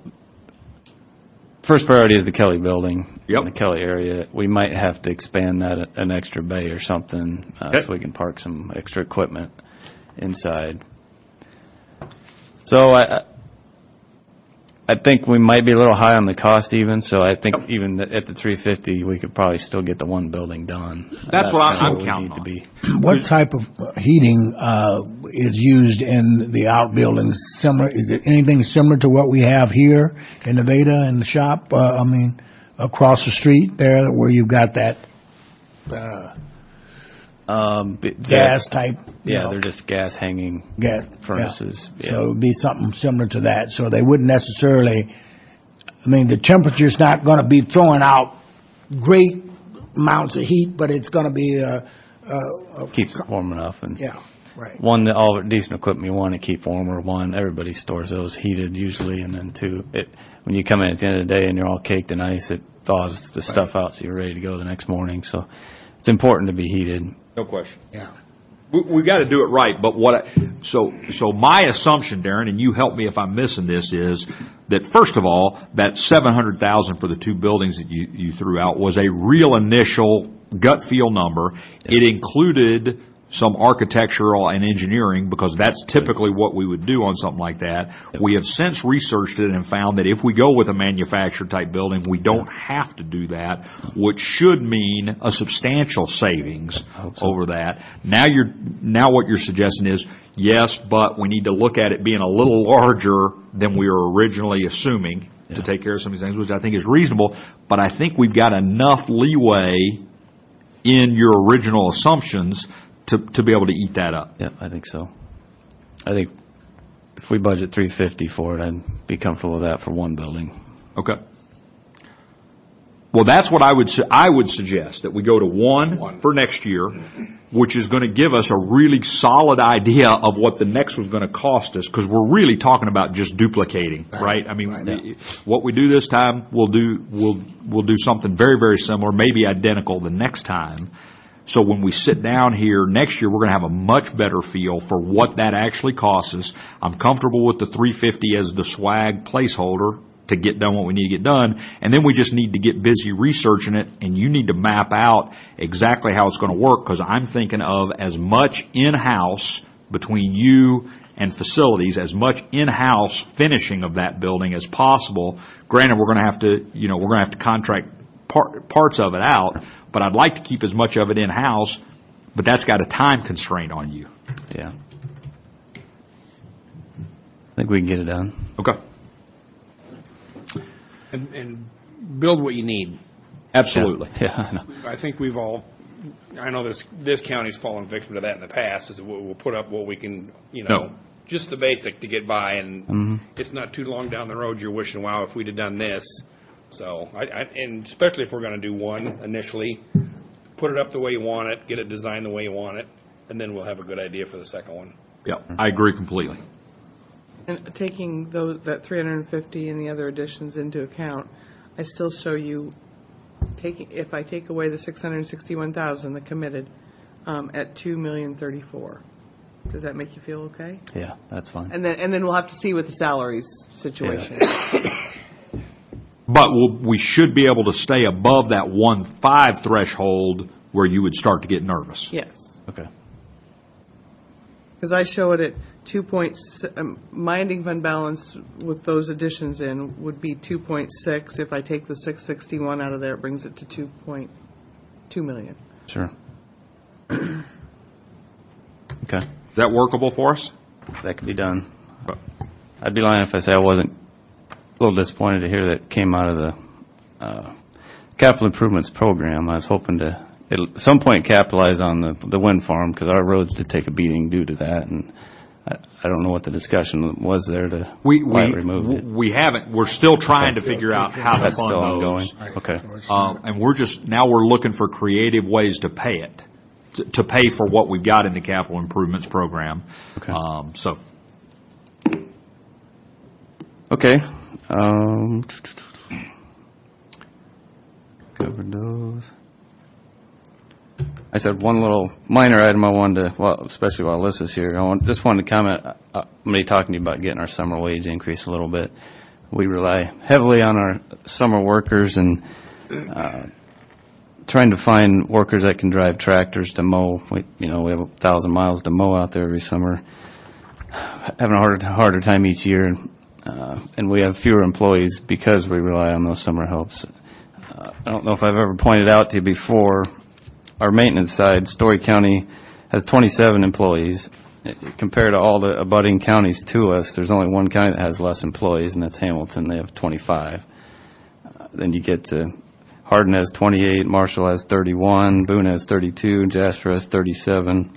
S2: first priority is the Kelly building
S1: Yep.
S2: in the Kelly area. We might have to expand that a- an extra bay or something uh,
S1: Okay.
S2: so we can park some extra equipment inside. So I, I- I think we might be a little high on the cost even, so I think even at the three fifty, we could probably still get the one building done.
S1: That's what I'm-
S2: kinda
S1: I'm
S2: where we
S1: counting
S2: need to
S1: on.
S2: be.
S3: What type of heating uh, is used in the outbuildings? Similar, is it anything similar to what we have here in Nevada in the shop? Uh, I mean, across the street there where you've got that uh,
S2: Um, but
S3: gas type? you
S2: Yeah,
S3: know,
S2: they're just gas hanging
S3: gas
S2: furnaces.
S3: yeah.
S2: Yeah.
S3: So it would be something similar to that. So they wouldn't necessarily, I mean, the temperature's not going to be throwing out great amounts of heat, but it's going to be, uh, uh,
S2: Keeps it warm enough. And
S3: yeah, right.
S2: one, that all decent equipment you want to keep warmer. One, everybody stores those heated usually, and then two, it when you come in at the end of the day and you're all caked in ice, it thaws the stuff out so you're ready to go the next morning. So it's important to be heated.
S1: No question.
S3: Yeah.
S1: We, we got to do it right, but what, I, so, so my assumption, Darren, and you help me if I'm missing this, is that first of all, that seven hundred thousand for the two buildings that you, you threw out was a real initial gut feel number. It included some architectural and engineering, because that's typically what we would do on something like that. We have since researched it and found that if we go with a manufactured type building, we don't have to do that, which should mean a substantial savings over that. Now you're, now what you're suggesting is, yes, but we need to look at it being a little larger than we were originally assuming to take care of some of these things, which I think is reasonable, but I think we've got enough leeway in your original assumptions to, to be able to eat that up.
S2: Yeah, I think so. I think if we budget three fifty for it, I'd be comfortable with that for one building.
S1: Okay. Well, that's what I would, su- I would suggest, that we go to one,
S5: One.
S1: for next year, which is going to give us a really solid idea of what the next one's going to cost us, because we're really talking about just duplicating, right? I mean,
S3: Right.
S1: what we do this time, we'll do, we'll, we'll do something very, very similar, maybe identical the next time. So when we sit down here next year, we're going to have a much better feel for what that actually costs us. I'm comfortable with the three fifty as the swag placeholder to get done what we need to get done, and then we just need to get busy researching it, and you need to map out exactly how it's going to work, because I'm thinking of as much in-house between you and facilities, as much in-house finishing of that building as possible. Granted, we're going to have to, you know, we're going to have to contract part, parts of it out, but I'd like to keep as much of it in-house, but that's got a time constraint on you.
S2: Yeah. I think we can get it done.
S1: Okay.
S5: And, and build what you need.
S1: Absolutely.
S2: Yeah, I know.
S5: I think we've all, I know this, this county's fallen victim to that in the past, is we'll, we'll put up what we can, you know,
S1: No.
S5: just the basic to get by, and
S2: Mm-hmm.
S5: it's not too long down the road you're wishing, wow, if we'd have done this. So, I, I, and especially if we're going to do one initially, put it up the way you want it, get it designed the way you want it, and then we'll have a good idea for the second one.
S1: Yeah, I agree completely.
S4: And taking those, that three hundred fifty and the other additions into account, I still show you, taking, if I take away the six hundred sixty-one thousand, the committed, um, at two million thirty-four. Does that make you feel okay?
S2: Yeah, that's fine.
S4: And then, and then we'll have to see with the salaries situation.
S1: But we'll, we should be able to stay above that one five threshold where you would start to get nervous.
S4: Yes.
S2: Okay.
S4: Because I show it at two point, um, my ending fund balance with those additions in would be two point six. If I take the six sixty-one out of there, it brings it to two point two million.
S2: Sure. Okay.
S1: Is that workable for us?
S2: That could be done. I'd be lying if I say I wasn't a little disappointed to hear that it came out of the uh, capital improvements program. I was hoping to at some point capitalize on the the wind farm, because our roads did take a beating due to that, and I, I don't know what the discussion was there to
S1: We,
S2: why
S1: we,
S2: it removed it.
S1: we haven't, we're still trying to figure out how to
S2: That's
S1: fund
S2: still
S1: those.
S2: ongoing. Okay.
S1: Um, and we're just, now we're looking for creative ways to pay it, to, to pay for what we've got in the capital improvements program.
S2: Okay.
S1: Um, so,
S2: Okay. Um, covered those. I said one little minor item I wanted to, well, especially while Alyssa's here, I want, just wanted to comment. uh, I'm going to be talking to you about getting our summer wage increase a little bit. We rely heavily on our summer workers and uh, trying to find workers that can drive tractors to mow. We, you know, we have a thousand miles to mow out there every summer. Having a harder harder time each year. uh, and we have fewer employees because we rely on those summer helps. Uh, I don't know if I've ever pointed out to you before, our maintenance side, Story County has twenty-seven employees. Compared to all the abutting counties to us, there's only one county that has less employees, and that's Hamilton. They have twenty-five. Uh, then you get to Hardin has twenty-eight, Marshall has thirty-one, Boone has thirty-two, Jasper has thirty-seven,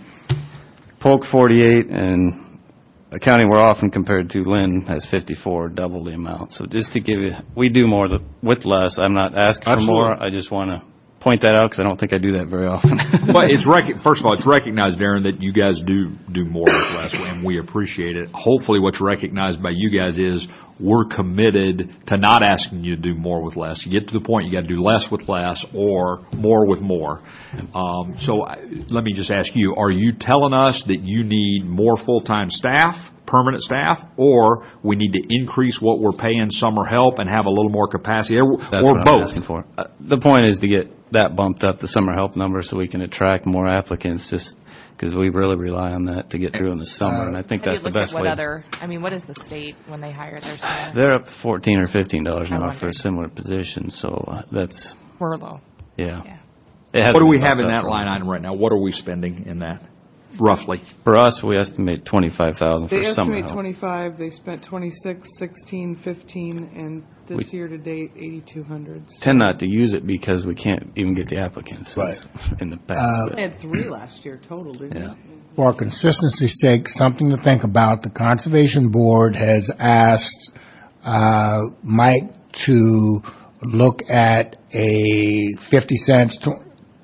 S2: Polk forty-eight, and a county we're often compared to, Lynn, has fifty-four, double the amount. So just to give you, we do more th- with less. I'm not asking for
S1: Absolutely.
S2: more. I just want to point that out because I don't think I do that very often.
S1: But it's rec- first of all, it's recognized, Darren, that you guys do do more with less, and we appreciate it. Hopefully, what's recognized by you guys is we're committed to not asking you to do more with less. You get to the point you got to do less with less or more with more. Um, so I, let me just ask you: are you telling us that you need more full-time staff, permanent staff, or we need to increase what we're paying summer help and have a little more capacity, or,
S2: That's
S1: or
S2: what
S1: both?
S2: I'm asking for. Uh, the point is to get that bumped up, the summer help number, so we can attract more applicants, just because we really rely on that to get through in the summer, and I think
S7: Have
S2: that's
S7: you
S2: the
S7: looked
S2: best
S7: at what
S2: way.
S7: other, I mean, what is the state when they hire their staff?
S2: They're up to fourteen or fifteen dollars an
S7: I
S2: hour for a
S7: wondered.
S2: similar position, so uh, that's,
S7: We're low.
S2: yeah.
S7: Yeah.
S2: It hasn't
S1: What do we
S2: been
S1: have in
S2: bumped
S1: that
S2: up for-
S1: line item right now? What are we spending in that, roughly?
S2: For us, we estimate twenty-five thousand for
S4: They
S2: summer
S4: estimate
S2: help.
S4: twenty-five, they spent twenty-six, sixteen, fifteen, and this
S2: We-
S4: year to date, eighty-two hundred.
S2: Tend not to use it because we can't even get the applicants
S3: Right.
S2: in the past.
S3: Uh,
S2: but-
S4: They had three last year total, didn't
S2: Yeah.
S4: you?
S3: For consistency's sake, something to think about. The Conservation Board has asked uh, Mike to look at a fifty cents to,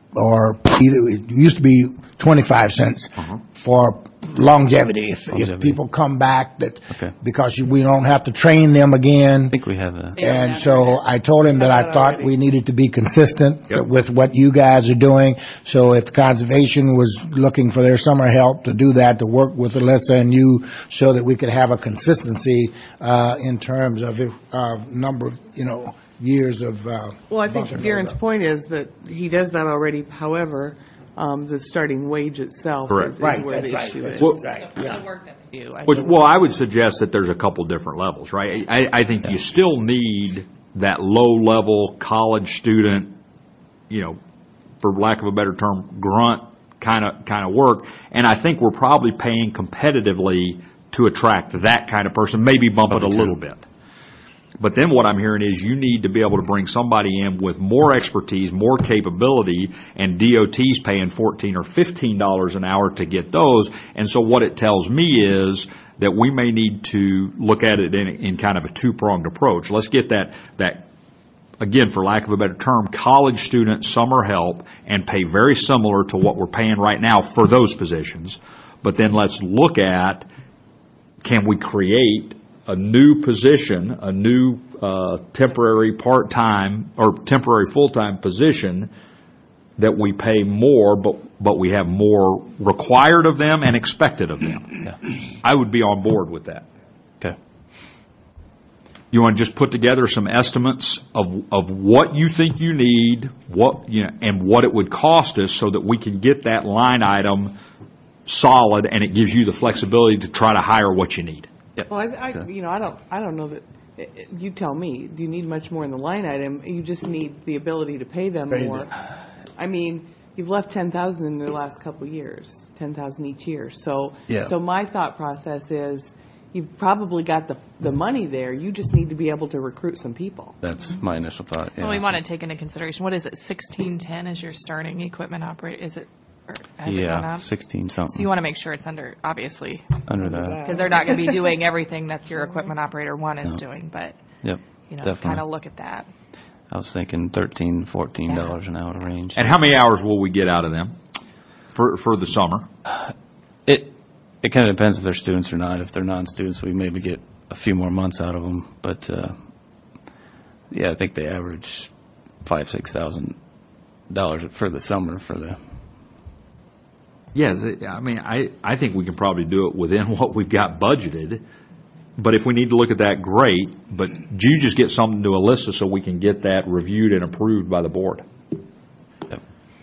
S3: or either, it used to be twenty-five cents for longevity. If, if
S2: Longevity.
S3: people come back, that
S2: Okay.
S3: because you, we don't have to train them again.
S2: I think we have that.
S7: Yeah.
S3: And so I told him that I
S4: Have that
S3: thought
S4: already.
S3: we needed to be consistent
S1: Yep.
S3: with what you guys are doing. So if Conservation was looking for their summer help to do that, to work with Alyssa and you, so that we could have a consistency uh, in terms of uh, number of, you know, years of. Uh,
S4: Well, I think
S3: bumping
S4: Darren's
S3: those up.
S4: point is that he does that already. However, um, the starting wage itself
S1: Correct.
S4: is is
S3: Right,
S4: where the
S3: that's
S4: issue
S3: right,
S4: is.
S3: that's right,
S7: The
S3: yeah.
S7: work that they do. I
S1: Which,
S7: think-
S1: well, I would suggest that there's a couple different levels, right? I, I think you still need that low-level college student, you know, for lack of a better term, grunt kind of kind of work. And I think we're probably paying competitively to attract that kind of person, maybe bump it a
S2: Probably
S1: little
S2: too.
S1: bit. But then what I'm hearing is you need to be able to bring somebody in with more expertise, more capability, and D O T's paying fourteen or fifteen dollars an hour to get those. And so what it tells me is that we may need to look at it in, in kind of a two-pronged approach. Let's get that, that, again, for lack of a better term, college student summer help and pay very similar to what we're paying right now for those positions. But then let's look at, can we create a new position, a new uh, temporary part-time or temporary full-time position that we pay more, but but we have more required of them and expected of them.
S2: Yeah.
S1: I would be on board with that.
S2: Okay.
S1: You want to just put together some estimates of of what you think you need, what you know, and what it would cost us, so that we can get that line item solid, and it gives you the flexibility to try to hire what you need.
S4: Well, I, I,
S2: Okay.
S4: you know, I don't, I don't know that. eh, eh, You tell me. Do you need much more in the line item? You just need the ability to pay them
S3: Pay
S4: more.
S3: them.
S4: I mean, you've left ten thousand in the last couple of years, ten thousand each year. So,
S2: Yeah.
S4: so my thought process is, you've probably got the the money there. You just need to be able to recruit some people.
S2: That's my initial thought. Yeah.
S7: Well, we want to take into consideration, what is it, sixteen ten is your starting equipment operator? Is it, or has it gone
S2: Yeah,
S7: up?
S2: sixteen
S7: So you
S2: something
S7: want to make sure it's under, obviously,
S2: under that.
S7: because they're not going to be doing everything that your equipment operator one is doing, but,
S2: Yep.
S7: you know,
S2: Definitely.
S7: kind of look at that.
S2: I was thinking thirteen, fourteen dollars an hour range.
S1: And how many hours will we get out of them for for the summer?
S2: It it kind of depends if they're students or not. If they're non-students, we maybe get a few more months out of them. But uh, yeah, I think they average five, six thousand dollars for the summer for the.
S1: Yes, it- I mean, I, I think we can probably do it within what we've got budgeted. But if we need to look at that, great. But you just get something to Alyssa so we can get that reviewed and approved by the board.
S2: Yep.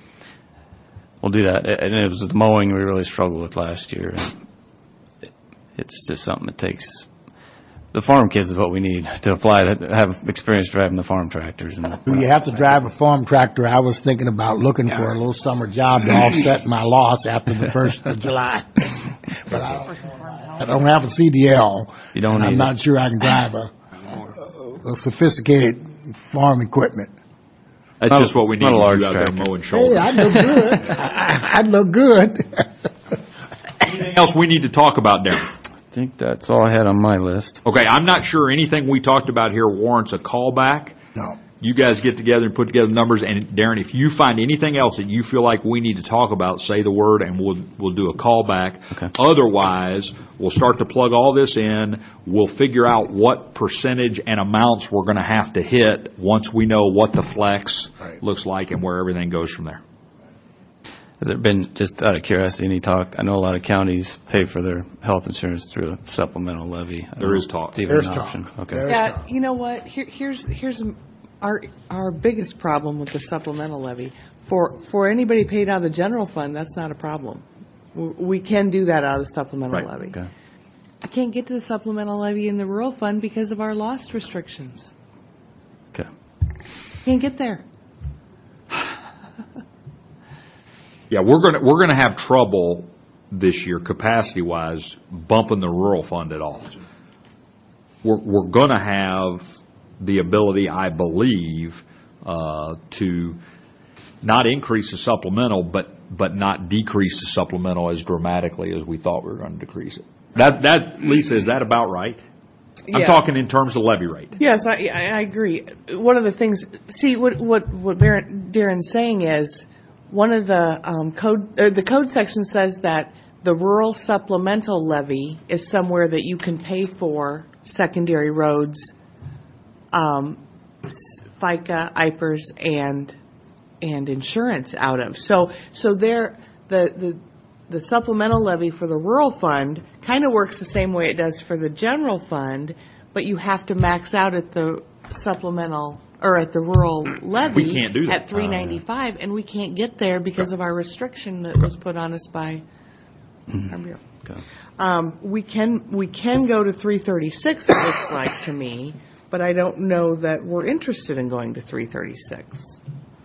S2: We'll do that. And it was the mowing we really struggled with last year. It- It's just something that takes the farm kids is what we need to apply, that have experience driving the farm tractors. And
S3: Do you have to drive a farm tractor? I was thinking about looking for a little summer job to offset my loss after the first of July. But I don't, I don't have a C D L.
S2: You don't
S3: and I'm
S2: need
S3: not
S2: it.
S3: sure I can drive a, a sophisticated farm equipment.
S1: That's
S2: Not-
S1: just what we need
S2: not a
S1: to
S2: large
S1: do out there
S2: tractor.
S1: mowing
S3: Hey,
S1: shoulders.
S3: I'd look good. I, I'd look good.
S1: Anything else we need to talk about, Darren?
S2: I think that's all I had on my list.
S1: Okay, I'm not sure anything we talked about here warrants a callback.
S3: No.
S1: You guys get together and put together numbers, and Darren, if you find anything else that you feel like we need to talk about, say the word, and we'll we'll do a callback.
S2: Okay.
S1: Otherwise, we'll start to plug all this in. We'll figure out what percentage and amounts we're going to have to hit once we know what the flex
S3: Right.
S1: looks like and where everything goes from there.
S2: Has there been, just out of curiosity, any talk? I know a lot of counties pay for their health insurance through a supplemental levy. I
S1: There
S2: don't
S1: is
S2: know if
S1: talk.
S2: It's even
S3: There's
S2: an
S3: talk.
S2: option. Okay.
S3: There is
S4: Yeah,
S3: talk.
S4: you know what? Here, here's here's our our biggest problem with the supplemental levy. For for anybody paid out of the general fund, that's not a problem. We we can do that out of the supplemental
S1: Right.
S4: levy.
S2: Okay.
S4: I can't get to the supplemental levy in the rural fund because of our loss restrictions.
S2: Okay.
S4: Can't get there.
S1: Yeah, we're going to we're going to have trouble this year, capacity wise, bumping the rural fund at all. We're we're going to have the ability, I believe, uh, to not increase the supplemental, but but not decrease the supplemental as dramatically as we thought we were going to decrease it. That that Lisa, is that about right? I'm
S4: Yeah.
S1: talking in terms of levy rate.
S4: Yes, I, I I agree. One of the things, see, what what what Darren- Darren's saying is, one of the um, code, uh, the code section says that the rural supplemental levy is somewhere that you can pay for secondary roads, um, s- FICA, I P E R S, and and insurance out of. So so there, the the the supplemental levy for the rural fund kind of works the same way it does for the general fund, but you have to max out at the supplemental or at the rural levy
S1: We can't do that.
S4: at three ninety-five, and we can't get there because of our restriction that was put on us by our bureau.
S2: Okay.
S4: Um, we can we can go to three thirty-six. It looks like to me, but I don't know that we're interested in going to three thirty-six.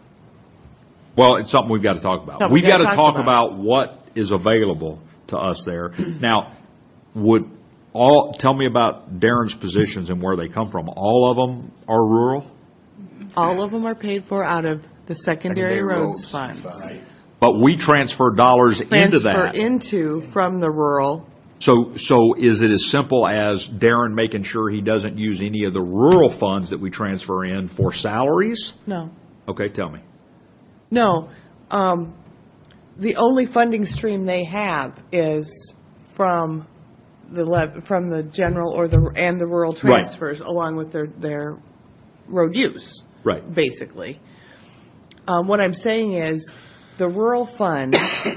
S1: Well, it's something we've got to talk about.
S4: Something
S1: We've
S4: we
S1: got
S4: gotta
S1: to
S4: talk
S1: talk
S4: about.
S1: about what is available to us there. Now, would all, tell me about Darren's positions and where they come from. All of them are rural,
S4: All of them are paid for out of the secondary
S3: Secondary
S4: roads
S3: roads
S4: fund.
S1: but we transfer dollars into
S4: Transfer
S1: that.
S4: into from the rural.
S1: So, so is it as simple as Darren making sure he doesn't use any of the rural funds that we transfer in for salaries?
S4: No,
S1: Okay, tell me.
S4: no. Um, the only funding stream they have is from the lev- from the general or the and the rural
S1: Right.
S4: transfers, along with their their road use.
S1: Right.
S4: Basically. Um, what I'm saying is the rural fund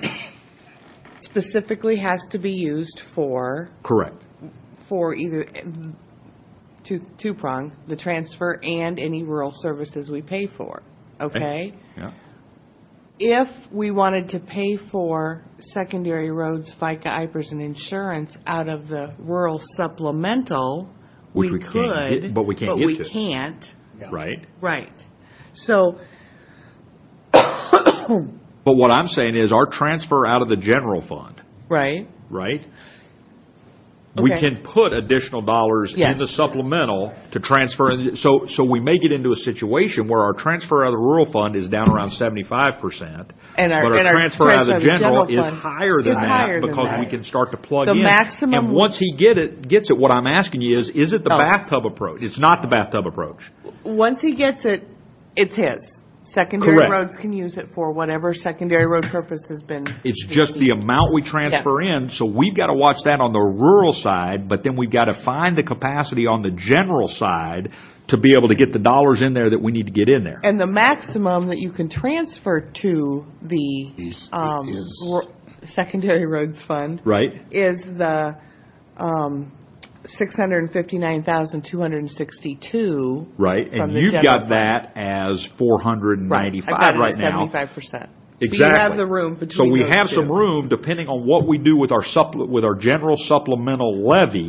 S4: specifically has to be used for,
S1: Correct.
S4: for either two, two prong, the transfer and any rural services we pay for. Okay?
S1: Yeah.
S4: If we wanted to pay for secondary roads, FICA, I P E R S, and insurance out of the rural supplemental,
S1: Which
S4: we
S1: we can't
S4: could.
S1: get- but we can't
S4: but
S1: get
S4: we
S1: to.
S4: can't.
S1: Right.
S4: Right. So,
S1: But what I'm saying is our transfer out of the general fund,
S4: right.
S1: right? We
S4: Okay.
S1: can put additional dollars in
S4: Yes.
S1: the supplemental to transfer. in- So, so we may get into a situation where our transfer out of the rural fund is down around seventy-five percent.
S4: And our-
S1: But our
S4: and our
S1: transfer out of the
S4: transfer
S1: general
S4: out of the
S1: is
S4: general fund
S1: higher than
S4: is
S1: that
S4: higher than
S1: because
S4: that.
S1: we can start to plug
S4: The
S1: in.
S4: maximum-
S1: And once he get it, gets it, what I'm asking you is, is it the
S4: Oh.
S1: bathtub approach? It's not the bathtub approach.
S4: Once he gets it, it's his. Secondary
S1: Correct.
S4: roads can use it for whatever secondary road purpose has been.
S1: It's just the amount we transfer
S4: Yes.
S1: in, so we've got to watch that on the rural side, but then we've got to find the capacity on the general side to be able to get the dollars in there that we need to get in there.
S4: And the maximum that you can transfer to the
S3: Is-
S4: um,
S3: is-
S4: ro- secondary roads fund
S1: Right?
S4: is the um, six hundred fifty-nine thousand two hundred sixty-two.
S1: Right,
S4: From
S1: and
S4: the
S1: you've
S4: general
S1: got
S4: fund.
S1: that as four hundred ninety-five
S4: I've got it
S1: right
S4: at
S1: now.
S4: seventy-five percent.
S1: Exactly.
S4: So you have the room
S1: So
S4: between
S1: we
S4: those
S1: have
S4: two.
S1: some room, depending on what we do with our supple, with our general supplemental levy,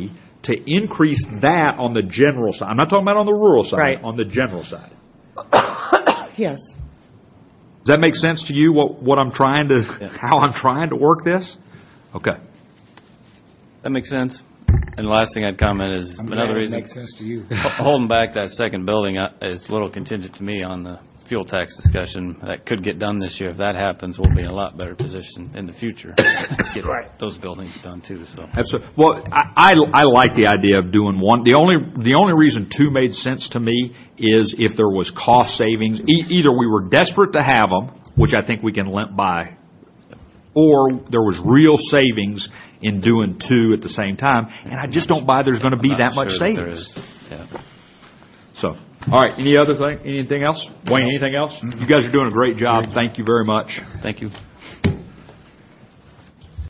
S1: to increase that on the general side. I'm not talking about on the rural side,
S4: Right.
S1: on the general side.
S4: Yes.
S1: Does that make sense to you, what, what I'm trying to, how I'm trying to work this? Okay.
S2: That makes sense. And the last thing I'd comment is
S3: I'm glad
S2: another
S3: it
S2: reason
S3: makes sense to you.
S2: holding back that second building uh, is a little contingent to me on the fuel tax discussion. That could get done this year. If that happens, we'll be in a lot better position in the future to get those buildings done too. So
S1: Absolutely. Well, I, I, I like the idea of doing one. The only, the only reason two made sense to me is if there was cost savings. E- either we were desperate to have them, which I think we can limp by, or there was real savings in doing two at the same time. And I just don't buy there's going to be
S2: I'm
S1: that
S2: not
S1: much
S2: sure that there
S1: savings.
S2: is. Yeah.
S1: So, all right. Any other thing? Anything else? Wayne, anything else? You guys are doing a great job. Thank you very much.
S2: Thank you.